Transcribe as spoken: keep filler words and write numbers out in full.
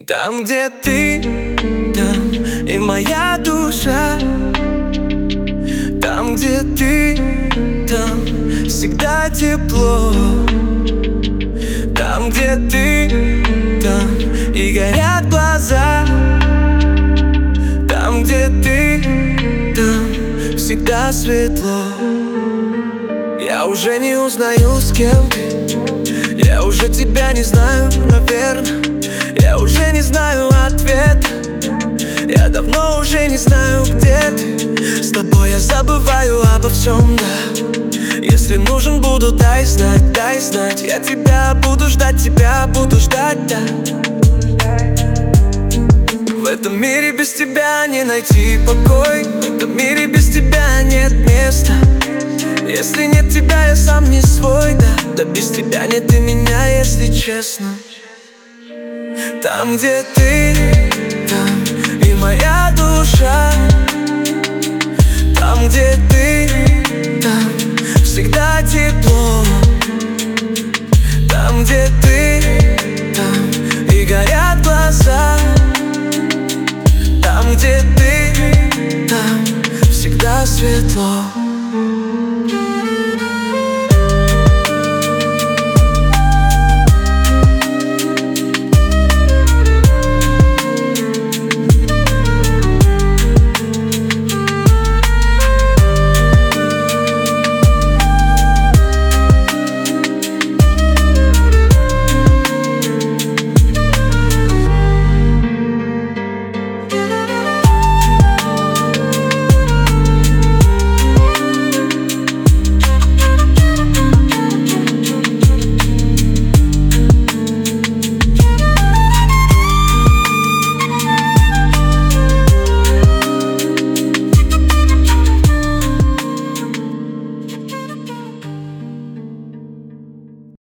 Там, где ты, там и моя душа. Там, где ты, там всегда тепло. Там, где ты, там и горят глаза. Там, где ты, там всегда светло. Я уже не узнаю, с кем ты. Я уже тебя не знаю, наверное. Я уже не знаю ответ. Я давно уже не знаю, где ты. С тобой я забываю обо всем, да. Если нужен буду, дай знать, дай знать. Я тебя буду ждать, тебя буду ждать, да. В этом мире без тебя не найти покой. В этом мире без тебя нет места. Если нет тебя, я сам не свой, да. Да без тебя нет и меня, если честно. Там, где ты, там и моя душа. Там, где ты, там всегда тепло. Там, где ты, там и горят глаза. Там, где ты, там всегда светло.